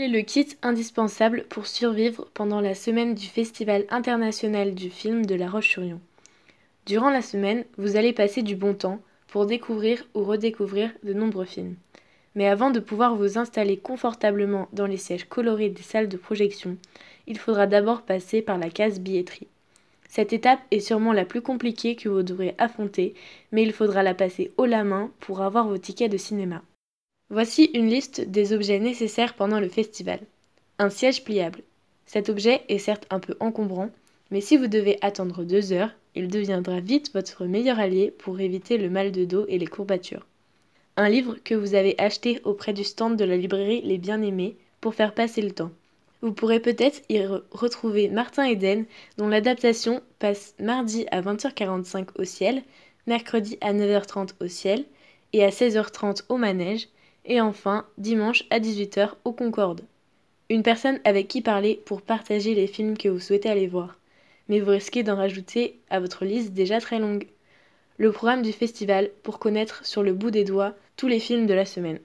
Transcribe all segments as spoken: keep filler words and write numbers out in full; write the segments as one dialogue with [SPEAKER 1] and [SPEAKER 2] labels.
[SPEAKER 1] est le kit indispensable pour survivre pendant la semaine du Festival international du film de La Roche-sur-Yon. Durant la semaine, vous allez passer du bon temps pour découvrir ou redécouvrir de nombreux films. Mais avant de pouvoir vous installer confortablement dans les sièges colorés des salles de projection, il faudra d'abord passer par la case billetterie. Cette étape est sûrement la plus compliquée que vous devrez affronter, mais il faudra la passer haut la main pour avoir vos tickets de cinéma. Voici une liste des objets nécessaires pendant le festival. Un siège pliable. Cet objet est certes un peu encombrant, mais si vous devez attendre deux heures, il deviendra vite votre meilleur allié pour éviter le mal de dos et les courbatures. Un livre que vous avez acheté auprès du stand de la librairie Les Bien-Aimés pour faire passer le temps. Vous pourrez peut-être y re- retrouver Martin Eden, dont l'adaptation passe mardi à vingt heures quarante-cinq au Ciel, mercredi à neuf heures trente au Ciel et à seize heures trente au Manège, et enfin dimanche à dix-huit heures au Concorde. Une personne avec qui parler pour partager les films que vous souhaitez aller voir, mais vous risquez d'en rajouter à votre liste déjà très longue. Le programme du festival pour connaître sur le bout des doigts tous les films de la semaine.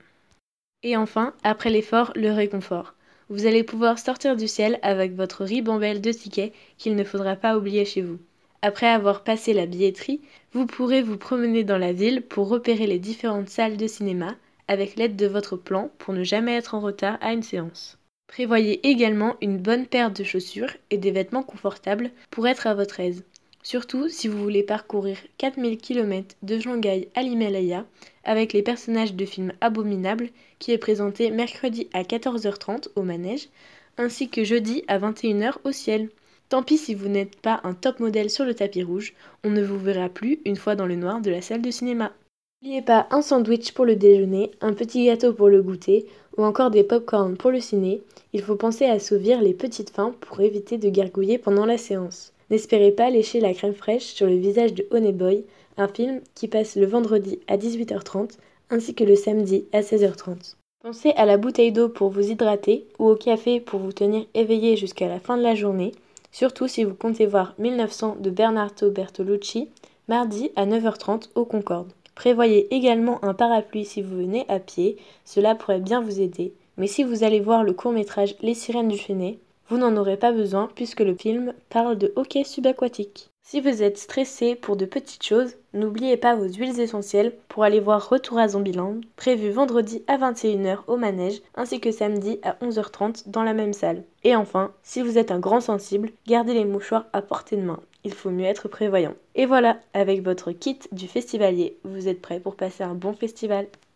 [SPEAKER 1] Et enfin, après l'effort, le réconfort. Vous allez pouvoir sortir du ciel avec votre ribambelle de tickets qu'il ne faudra pas oublier chez vous. Après avoir passé la billetterie, vous pourrez vous promener dans la ville pour repérer les différentes salles de cinéma avec l'aide de votre plan pour ne jamais être en retard à une séance. Prévoyez également une bonne paire de chaussures et des vêtements confortables pour être à votre aise. Surtout si vous voulez parcourir quatre mille kilomètres de Shanghai à l'Himalaya avec les personnages de film Abominable qui est présenté mercredi à quatorze heures trente au Manège ainsi que jeudi à vingt et une heures au Ciel. Tant pis si vous n'êtes pas un top modèle sur le tapis rouge, on ne vous verra plus une fois dans le noir de la salle de cinéma. N'oubliez pas un sandwich pour le déjeuner, un petit gâteau pour le goûter ou encore des pop-corn pour le ciné. Il faut penser à assouvir les petites faims pour éviter de gargouiller pendant la séance. N'espérez pas lécher la crème fraîche sur le visage de Honey Boy, un film qui passe le vendredi à dix-huit heures trente ainsi que le samedi à seize heures trente. Pensez à la bouteille d'eau pour vous hydrater ou au café pour vous tenir éveillé jusqu'à la fin de la journée, surtout si vous comptez voir mille neuf cents de Bernardo Bertolucci, mardi à neuf heures trente au Concorde. Prévoyez également un parapluie si vous venez à pied, cela pourrait bien vous aider. Mais si vous allez voir le court-métrage Les Sirènes du Fennet, vous n'en aurez pas besoin puisque le film parle de hockey subaquatique. Si vous êtes stressé pour de petites choses, n'oubliez pas vos huiles essentielles pour aller voir Retour à Zombieland, prévu vendredi à vingt et une heures au Manège, ainsi que samedi à onze heures trente dans la même salle. Et enfin, si vous êtes un grand sensible, gardez les mouchoirs à portée de main. Il faut mieux être prévoyant. Et voilà, avec votre kit du festivalier, vous êtes prêt pour passer un bon festival.